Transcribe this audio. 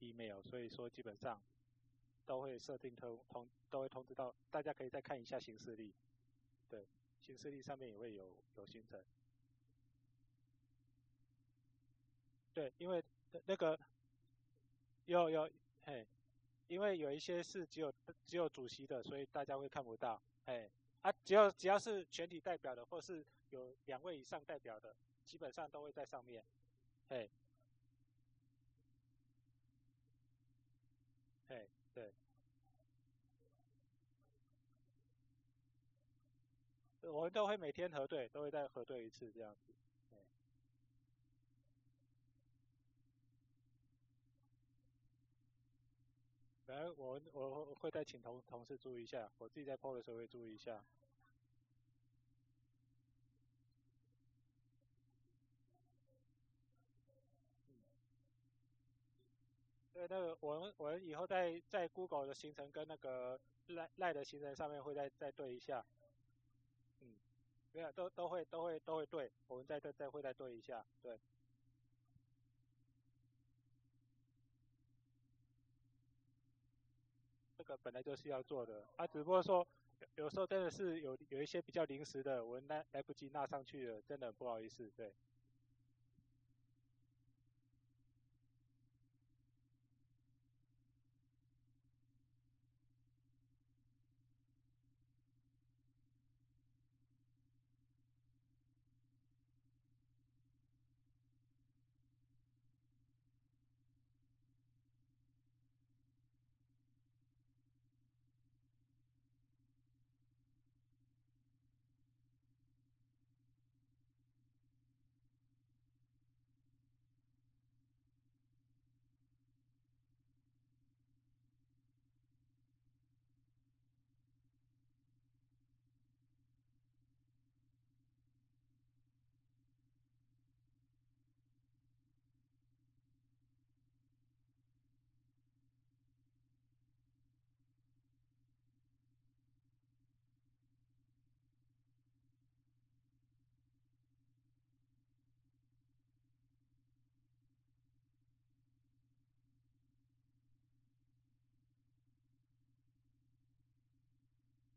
email，所以说基本上都会设定都会通知到，大家可以再看一下行事历，对，行事历上面也会有行程，对，因为那个有嘿，因为有一些是只有主席的，所以大家会看不到，哎啊，只要是全体代表的，或是有2位以上代表的，基本上都会在上面，哎哎对，我们都会每天核对，都会再核对一次这样子，哎反正我会再请同事注意一下，我自己在 PO 的时候会注意一下。对，那个我们以后在 Google 的行程跟那个赖的行程上面会再对一下，嗯，没有都会对，我们会再对一下，对，这个本来就是要做的啊，只不过说有时候真的是有一些比较临时的，我们来不及纳上去了，真的很不好意思，对。